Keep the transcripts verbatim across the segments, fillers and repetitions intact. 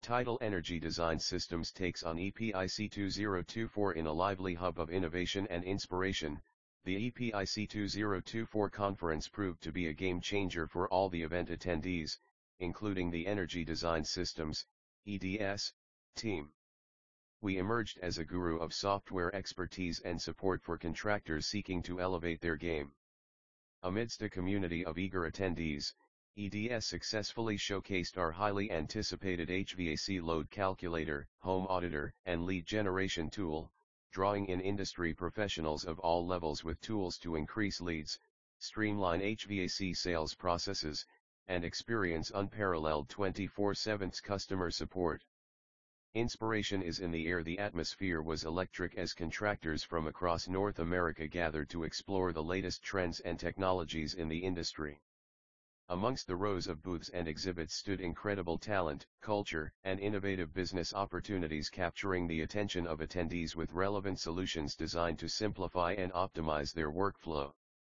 Tidal Energy Design Systems takes on E P I C two thousand twenty-four in a lively hub of innovation and inspiration. The E P I C two thousand twenty-four conference proved to be a game changer for all the event attendees, including the Energy Design Systems, E D S, team. We emerged as a guru of software expertise and support for contractors seeking to elevate their game. Amidst a community of eager attendees, E D S successfully showcased our highly anticipated H V A C load calculator, home auditor, and lead generation tool, drawing in industry professionals of all levels with tools to increase leads, streamline H V A C sales processes, and experience unparalleled twenty-four seven customer support. Inspiration is in the air. The atmosphere was electric as contractors from across North America gathered to explore the latest trends and technologies in the industry. Amongst the rows of booths and exhibits stood incredible talent, culture, and innovative business opportunities capturing the attention of attendees with relevant solutions designed to simplify and optimize their workflow.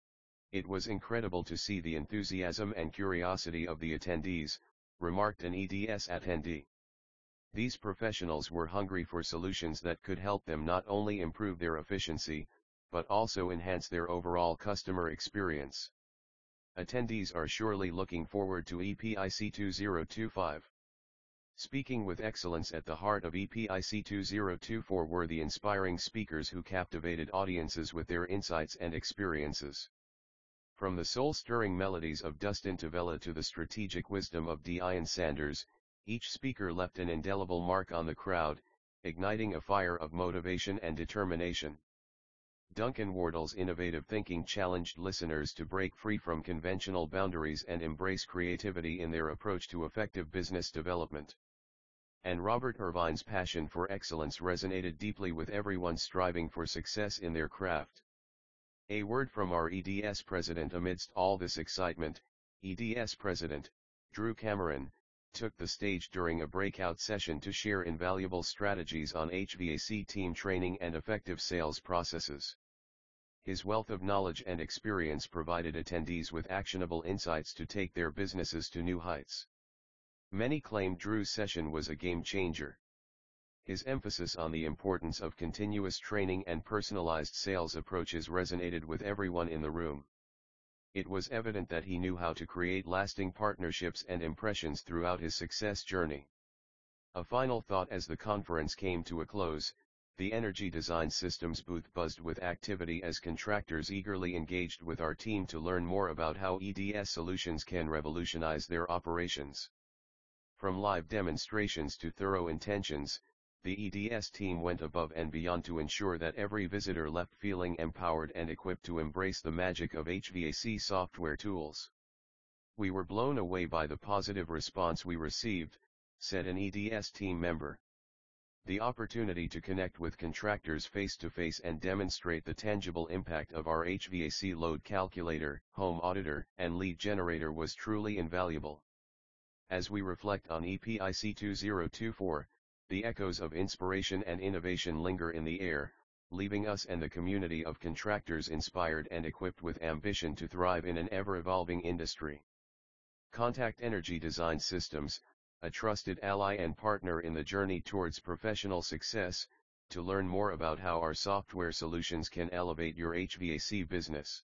It was incredible to see the enthusiasm and curiosity of the attendees, remarked an E D S attendee. These professionals were hungry for solutions that could help them not only improve their efficiency, but also enhance their overall customer experience. Attendees are surely looking forward to E P I C two thousand twenty-five. Speaking with excellence at the heart of E P I C two thousand twenty-four were the inspiring speakers who captivated audiences with their insights and experiences. From the soul-stirring melodies of Dustin Tavella to the strategic wisdom of Deion Sanders, each speaker left an indelible mark on the crowd, igniting a fire of motivation and determination. Duncan Wardle's innovative thinking challenged listeners to break free from conventional boundaries and embrace creativity in their approach to effective business development. And Robert Irvine's passion for excellence resonated deeply with everyone striving for success in their craft. A word from our E D S president. Amidst all this excitement, E D S President, Drew Cameron, took the stage during a breakout session to share invaluable strategies on H V A C team training and effective sales processes. His wealth of knowledge and experience provided attendees with actionable insights to take their businesses to new heights. Many claimed Drew's session was a game changer. His emphasis on the importance of continuous training and personalized sales approaches resonated with everyone in the room. It was evident that he knew how to create lasting partnerships and impressions throughout his success journey. A final thought as the conference came to a close. The Energy Design Systems booth buzzed with activity as contractors eagerly engaged with our team to learn more about how E D S solutions can revolutionize their operations. From live demonstrations to thorough intentions, the E D S team went above and beyond to ensure that every visitor left feeling empowered and equipped to embrace the magic of H V A C software tools. "We were blown away by the positive response we received," said an E D S team member. "The opportunity to connect with contractors face-to-face and demonstrate the tangible impact of our H V A C load calculator, home auditor, and lead generator was truly invaluable." As we reflect on E P I C two thousand twenty-four, the echoes of inspiration and innovation linger in the air, leaving us and the community of contractors inspired and equipped with ambition to thrive in an ever-evolving industry. Contact Energy Design Systems, a trusted ally and partner in the journey towards professional success, to learn more about how our software solutions can elevate your H V A C business.